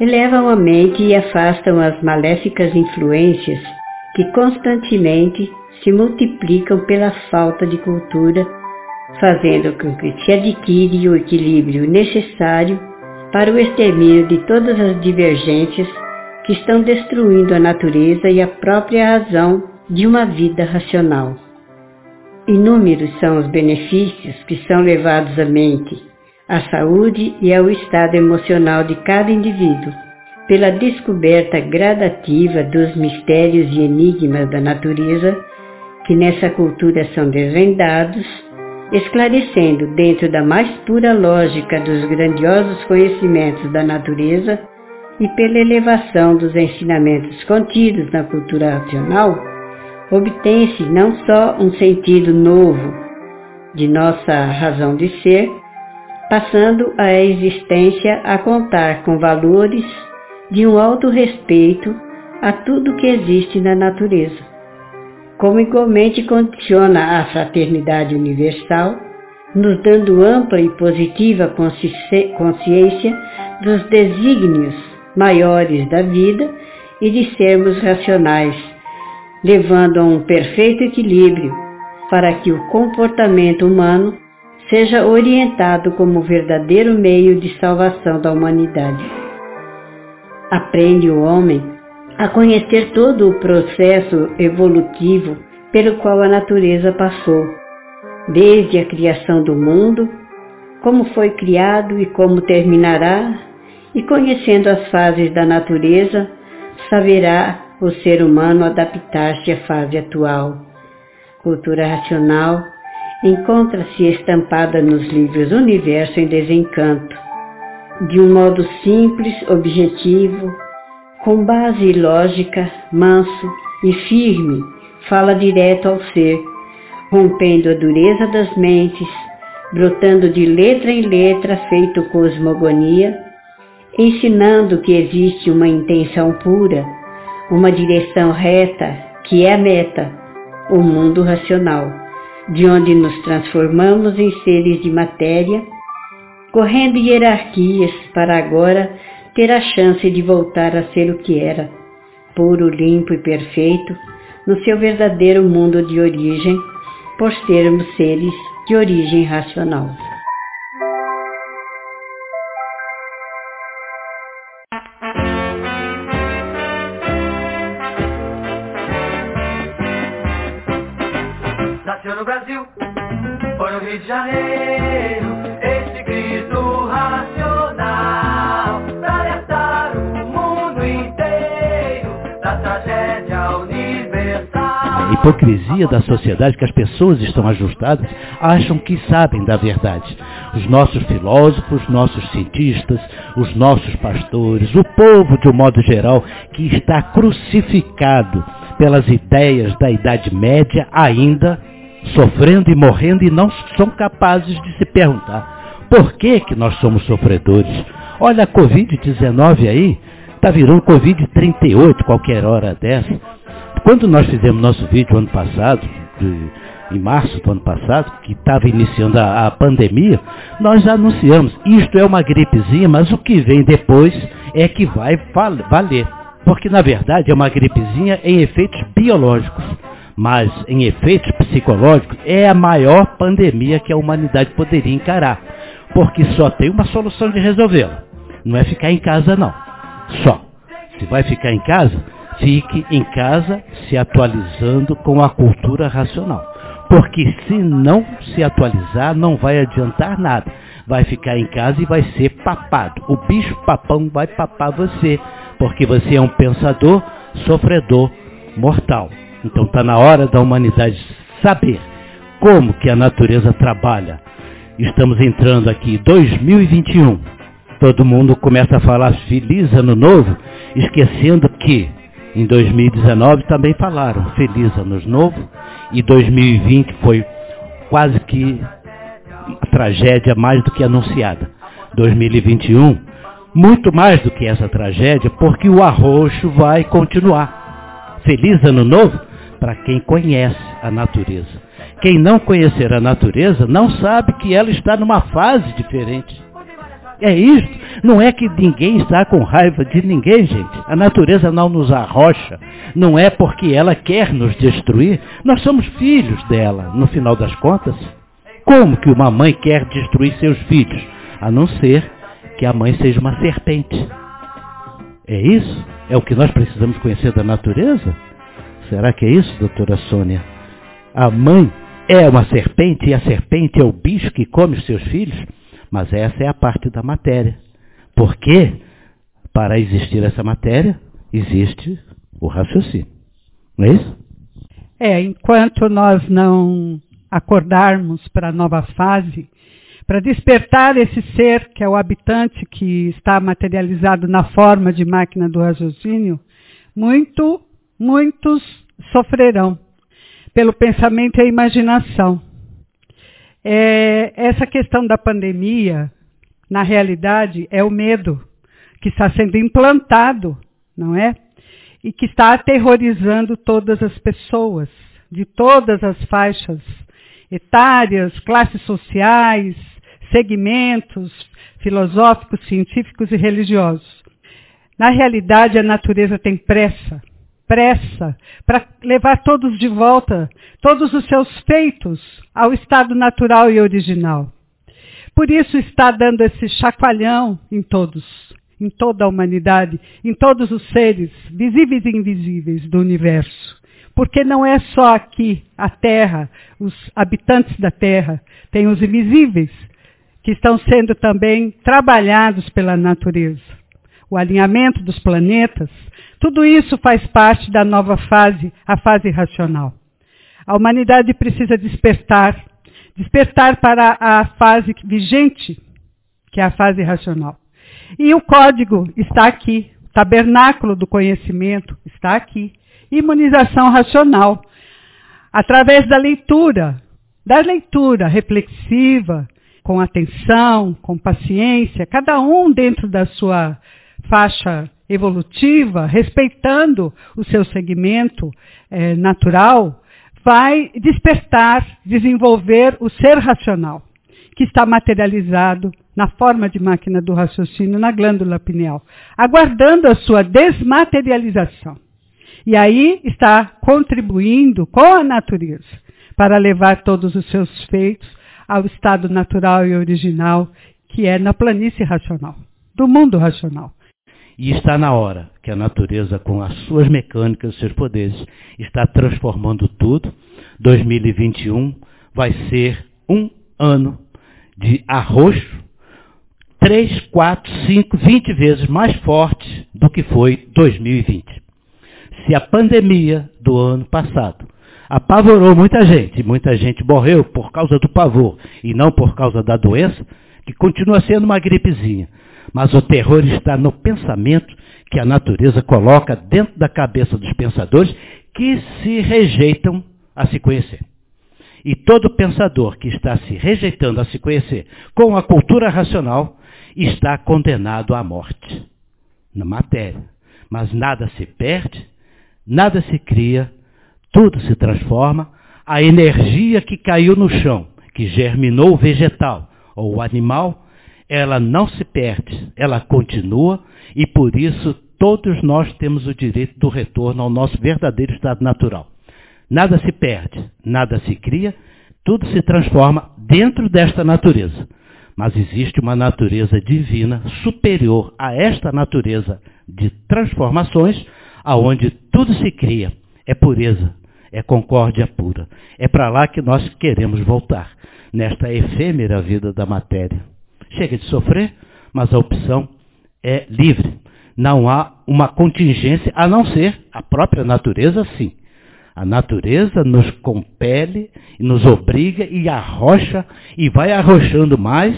elevam a mente e afastam as maléficas influências que constantemente se multiplicam pela falta de cultura, fazendo com que se adquire o equilíbrio necessário para o extermínio de todas as divergências que estão destruindo a natureza e a própria razão de uma vida racional. Inúmeros são os benefícios que são levados à mente, à saúde e ao estado emocional de cada indivíduo, pela descoberta gradativa dos mistérios e enigmas da natureza que nessa cultura são desvendados, esclarecendo dentro da mais pura lógica dos grandiosos conhecimentos da natureza e pela elevação dos ensinamentos contidos na cultura racional, obtém-se não só um sentido novo de nossa razão de ser, passando a existência a contar com valores de um alto respeito a tudo que existe na natureza, como igualmente condiciona a fraternidade universal, nos dando ampla e positiva consciência dos desígnios maiores da vida e de sermos racionais, levando a um perfeito equilíbrio para que o comportamento humano seja orientado como verdadeiro meio de salvação da humanidade. Aprende o homem a conhecer todo o processo evolutivo pelo qual a natureza passou, desde a criação do mundo, como foi criado e como terminará, e conhecendo as fases da natureza, saberá o ser humano adaptar-se à fase atual. Cultura racional encontra-se estampada nos livros Universo em Desencanto, de um modo simples, objetivo, com base lógica, manso e firme, fala direto ao ser, rompendo a dureza das mentes, brotando de letra em letra feito cosmogonia, ensinando que existe uma intenção pura, uma direção reta, que é a meta, o mundo racional, de onde nos transformamos em seres de matéria, correndo hierarquias para agora ter a chance de voltar a ser o que era, puro, limpo e perfeito, no seu verdadeiro mundo de origem, por sermos seres de origem racional. Nasceu no Brasil, foi no Rio de Janeiro, esse grito racional, pra alertar o mundo inteiro da tragédia universal. A hipocrisia da sociedade que as pessoas estão ajustadas acham que sabem da verdade. Os nossos filósofos, nossos cientistas, os nossos pastores, o povo de um modo geral que está crucificado pelas ideias da Idade Média ainda sofrendo e morrendo e não são capazes de se perguntar por que que nós somos sofredores. Olha a covid dezenove aí, está virando covid trinta e oito qualquer hora dessa. Quando nós fizemos nosso vídeo ano passado, de, em março do ano passado, que estava iniciando a, a pandemia, nós anunciamos, isto é uma gripezinha, mas o que vem depois é que vai valer. Porque na verdade é uma gripezinha em efeitos biológicos. Mas em efeitos psicológicos é a maior pandemia que a humanidade poderia encarar. Porque só tem uma solução de resolvê-la. Não é ficar em casa não. Só. Se vai ficar em casa, fique em casa se atualizando com a cultura racional. Porque se não se atualizar, não vai adiantar nada. Vai ficar em casa e vai ser papado. O bicho papão vai papar você. Porque você é um pensador, sofredor, mortal. Então está na hora da humanidade saber como que a natureza trabalha. Estamos entrando aqui em dois mil e vinte e um. Todo mundo começa a falar Feliz Ano Novo, esquecendo que em dois mil e dezenove também falaram Feliz Ano Novo. E dois mil e vinte foi quase que a tragédia mais do que anunciada. dois mil e vinte e um, muito mais do que essa tragédia, porque o arroxo vai continuar. Feliz Ano Novo para quem conhece a natureza. Quem não conhecer a natureza não sabe que ela está numa fase diferente. É isso. Não é que ninguém está com raiva de ninguém, gente. A natureza não nos arrocha. Não é porque ela quer nos destruir. Nós somos filhos dela, no final das contas. Como que uma mãe quer destruir seus filhos? A não ser que a mãe seja uma serpente. É isso? É o que nós precisamos conhecer da natureza? Será que é isso, doutora Sônia? A mãe é uma serpente e a serpente é o bicho que come os seus filhos? Mas essa é a parte da matéria. Porque, para existir essa matéria, existe o raciocínio. Não é isso? É, enquanto nós não acordarmos para a nova fase, para despertar esse ser que é o habitante que está materializado na forma de máquina do raciocínio, muito, muitos sofrerão pelo pensamento e a imaginação. É, essa questão da pandemia, na realidade, é o medo que está sendo implantado, não é? E que está aterrorizando todas as pessoas, de todas as faixas etárias, classes sociais, segmentos filosóficos, científicos e religiosos. Na realidade, a natureza tem pressa, pressa para levar todos de volta, todos os seus feitos ao estado natural e original. Por isso está dando esse chacoalhão em todos, em toda a humanidade, em todos os seres, visíveis e invisíveis do universo. Porque não é só aqui a Terra, os habitantes da Terra, tem os invisíveis, que estão sendo também trabalhados pela natureza. O alinhamento dos planetas, tudo isso faz parte da nova fase, a fase racional. A humanidade precisa despertar, despertar para a fase vigente, que é a fase racional. E o código está aqui, o tabernáculo do conhecimento está aqui. Imunização racional, através da leitura, da leitura reflexiva, com atenção, com paciência, cada um dentro da sua faixa evolutiva, respeitando o seu segmento eh, natural, vai despertar, desenvolver o ser racional, que está materializado na forma de máquina do raciocínio na glândula pineal, aguardando a sua desmaterialização. E aí está contribuindo com a natureza para levar todos os seus feitos ao estado natural e original, que é na planície racional, do mundo racional. E está na hora que a natureza, com as suas mecânicas, os seus poderes, está transformando tudo. dois mil e vinte e um vai ser um ano de arroxo, três, quatro, cinco, vinte vezes mais forte do que foi dois mil e vinte. Se a pandemia do ano passado apavorou muita gente, muita gente morreu por causa do pavor e não por causa da doença, que continua sendo uma gripezinha. Mas o terror está no pensamento que a natureza coloca dentro da cabeça dos pensadores que se rejeitam a se conhecer. E todo pensador que está se rejeitando a se conhecer com a cultura racional está condenado à morte na matéria. Mas nada se perde, nada se cria, tudo se transforma. A energia que caiu no chão, que germinou o vegetal ou o animal, ela não se perde, ela continua e por isso todos nós temos o direito do retorno ao nosso verdadeiro estado natural. Nada se perde, nada se cria, tudo se transforma dentro desta natureza. Mas existe uma natureza divina superior a esta natureza de transformações, aonde tudo se cria, é pureza, é concórdia pura. É para lá que nós queremos voltar, nesta efêmera vida da matéria. Chega de sofrer, mas a opção é livre. Não há uma contingência, a não ser a própria natureza, sim. A natureza nos compele, nos obriga e arrocha, e vai arrochando mais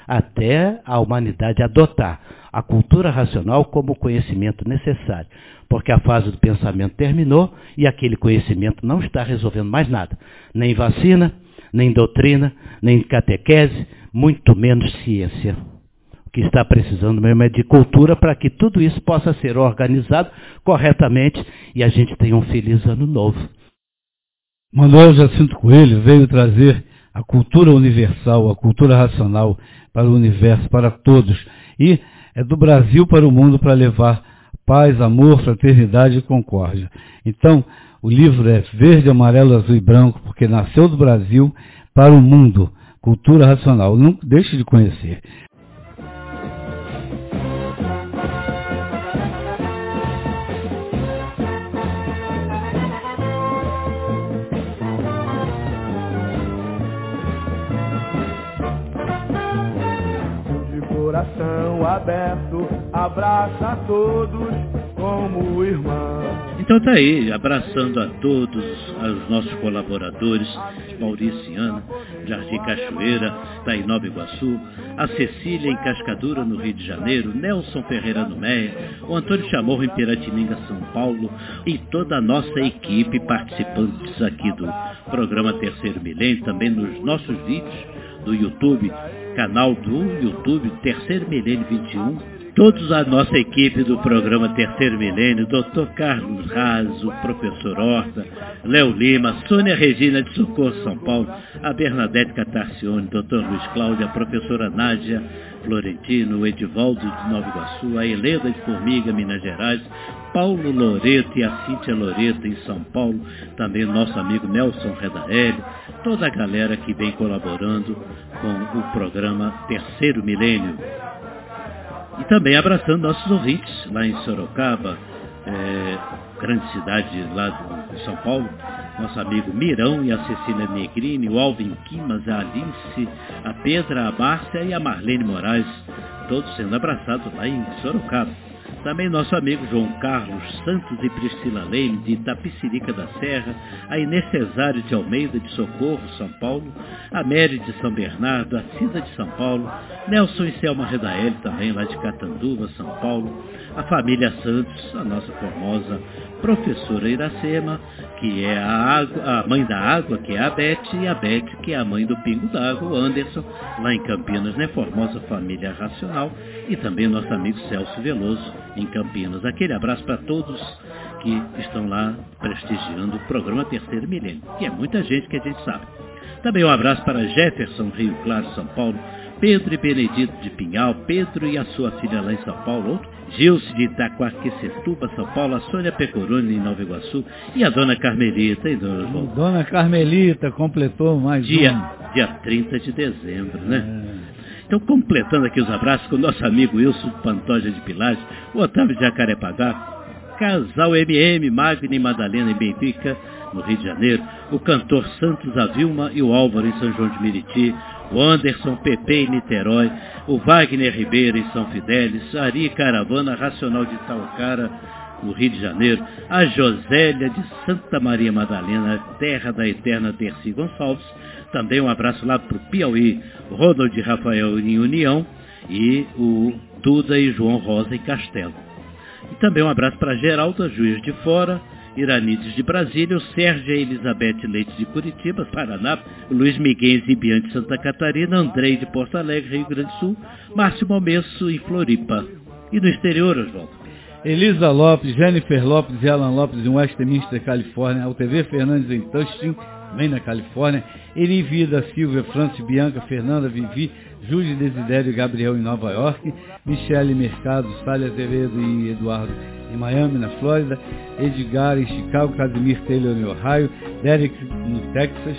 até a humanidade adotar a cultura racional como conhecimento necessário. Porque a fase do pensamento terminou e aquele conhecimento não está resolvendo mais nada. Nem vacina, nem doutrina, nem catequese, muito menos ciência. O que está precisando mesmo é de cultura para que tudo isso possa ser organizado corretamente e a gente tenha um feliz ano novo. Manuel Jacinto Coelho veio trazer a cultura universal, a cultura racional, para o universo, para todos. E é do Brasil para o mundo para levar paz, amor, fraternidade e concórdia. Então, o livro é verde, amarelo, azul e branco, porque nasceu do Brasil para o mundo. Cultura Racional. Não deixe de conhecer. Coração aberto, abraça a todos como irmão. Então tá aí, abraçando a todos, os nossos colaboradores, Maurício e Ana, Jardim Cachoeira, tá em Nova Iguaçu, a Cecília em Cascadura, no Rio de Janeiro, Nelson Ferreira no Meia, o Antônio Chamorro em Piratininga, São Paulo, e toda a nossa equipe participantes aqui do programa Terceiro Milênio, também nos nossos vídeos do YouTube, canal do YouTube Terceiro Milênio vinte e um, todos a nossa equipe do programa Terceiro Milênio, doutor Carlos Raso, professor Horta, Léo Lima, Sônia Regina de Socorro, São Paulo, a Bernadette Catarcione, doutor Luiz Cláudio, a professora Nádia Florentino, o Edivaldo de Nova Iguaçu, a Helena de Formiga, Minas Gerais, Paulo Loreto e a Cíntia Loreto em São Paulo, também nosso amigo Nelson Redaelli, toda a galera que vem colaborando com o programa Terceiro Milênio. E também abraçando nossos ouvintes lá em Sorocaba, é, grande cidade lá de São Paulo, nosso amigo Mirão e a Cecília Negrini, o Alvin Quimas, a Alice, a Pedra, a Márcia e a Marlene Moraes, todos sendo abraçados lá em Sorocaba. Também nosso amigo João Carlos Santos e Priscila Leime, de Itapicirica da Serra, a Inês Cesário de Almeida, de Socorro, São Paulo, a Mary de São Bernardo, a Cida de São Paulo, Nelson e Selma Redaelli, também lá de Catanduva, São Paulo, a família Santos, a nossa formosa professora Iracema, que é a, água, a mãe da água, que é a Beth, e a Beth, que é a mãe do Pingo d'Água, o Anderson, lá em Campinas, né? Formosa família racional, e também nosso amigo Celso Veloso, em Campinas. Aquele abraço para todos que estão lá prestigiando o programa Terceiro Milênio, que é muita gente que a gente sabe. Também um abraço para Jefferson, Rio Claro, São Paulo, Pedro e Benedito de Pinhal, Pedro e a sua filha lá em São Paulo, outro, Gilce de Itaquaquecetuba, São Paulo, a Sônia Pecoroni em Nova Iguaçu e a Dona Carmelita. E Dona, Dona Carmelita completou mais dia, um. Dia trinta de dezembro, né? É. Então, completando aqui os abraços com o nosso amigo Wilson Pantoja de Pilares, o Otávio de Jacarepagá, Casal M M, Magna e Madalena em Benfica, no Rio de Janeiro, o cantor Santos a Vilma e o Álvaro em São João de Meriti, o Anderson Pepe em Niterói, o Wagner Ribeiro em São Fidélis, a Ari Caravana Racional de Itaucara, no Rio de Janeiro, a Josélia de Santa Maria Madalena, terra da eterna Dercy Gonçalves, também um abraço lá para o Piauí, Ronald Rafael em União e o Duda e João Rosa em Castelo. E também um abraço para Geralda Juiz de Fora, Iranides de Brasília, o Sérgio e Elizabeth Leite de Curitiba, Paraná, o Luiz Miguel Zibian de Santa Catarina, Andrei de Porto Alegre, Rio Grande do Sul, Márcio Momesso em Floripa. E no exterior, Oswaldo? Elisa Lopes, Jennifer Lopes e Alan Lopes em Westminster, Califórnia, o T V Fernandes em Tustin, também na Califórnia, Eli Vida, Silvia, Francis, Bianca, Fernanda, Vivi, Júlio Desidério e Gabriel em Nova York, Michele Mercado, Sália Azevedo e Eduardo em Miami, na Flórida, Edgar em Chicago, Casimir Taylor em Ohio, Derek no Texas,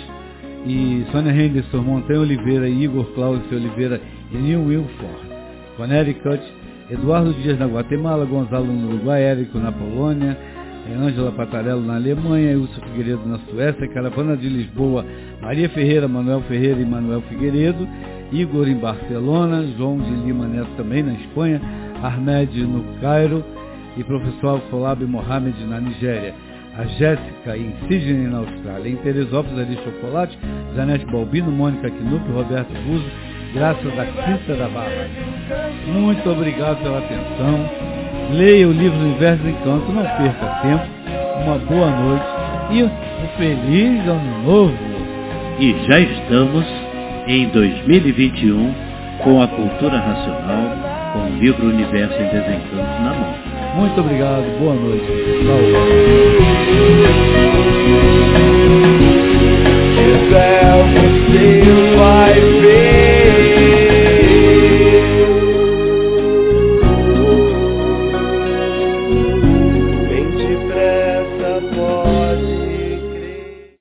e Sônia Henderson, Montanha Oliveira e Igor Cláudio Oliveira em New Wilford, Connecticut, Eduardo Dias na Guatemala, Gonzalo no Uruguai, Érico na Polônia, Ângela Patarello na Alemanha, Wilson Figueiredo na Suécia, Caravana de Lisboa, Maria Ferreira, Manuel Ferreira e Manuel Figueiredo, Igor em Barcelona, João de Lima Neto também na Espanha, Ahmed no Cairo e professor Al-Falab Mohamed na Nigéria, a Jéssica em Sydney na Austrália, em Teresópolis ali Chocolate, Janete Balbino, Mônica Knupp, Roberto Buzo, graças à Quinta da Barra. Muito obrigado pela atenção. Leia o livro Universo do Encanto, não perca tempo. Uma boa noite e um feliz ano novo. E já estamos em dois mil e vinte e um com a cultura racional, com o livro Universo em Desencanto na mão. Muito obrigado, boa noite. Tchau.